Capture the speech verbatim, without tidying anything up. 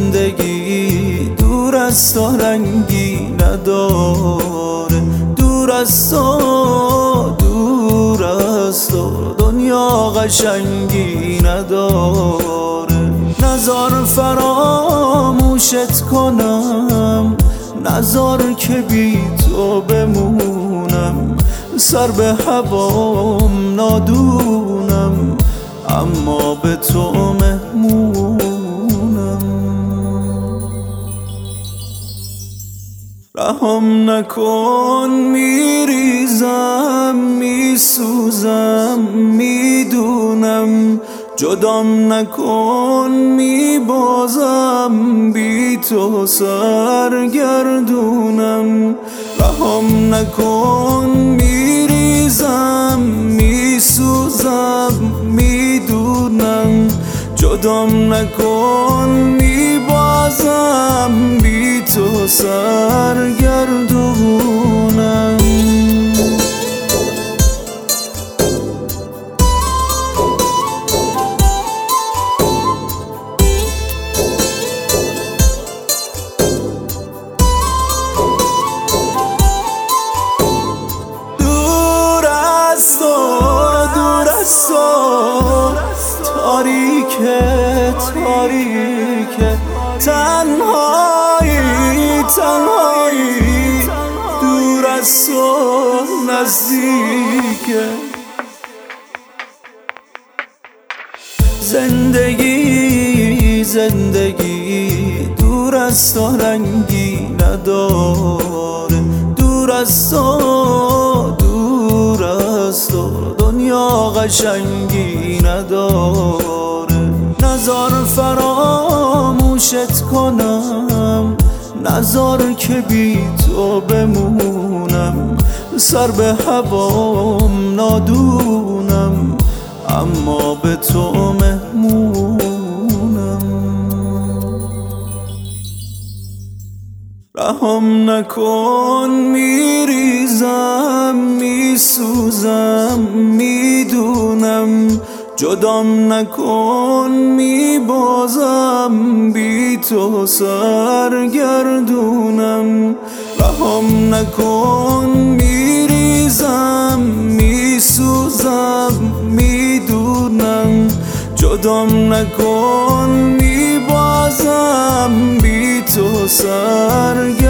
زندگی دور از تو رنگی نداره، دور از تو دور از تو دنیا قشنگی نداره. نزار فراموشت کنم، نزار که بی تو بمونم، سر به هوام نادونم اما به تو مهمونم. رهام نکن میریزم میسوزم میدونم، جدام نکن میبازم بی تو سرگردونم. رهام نکن میریزم میسوزم میدونم، جدام نکن میبازم بی تو سرگردونم. تاریکه تاریکه تنهایی تنهایی، دور از تو نزدیکه. زندگی زندگی دور از تو رنگی نداره، دور از تو دور از تو دنیا قشنگی نداره. نزار فراموشت کنم، نزار که بی تو بمونم، سر به هوام نادونم اما به تو مهمونم. رهام نکن میریزم میسوزم میدونم، جدام نکن میبازم بی تو سرگردونم. رهام نکن میریزم میسوزم میدونم، جدام نکن میبازم بی تو سرگردونم.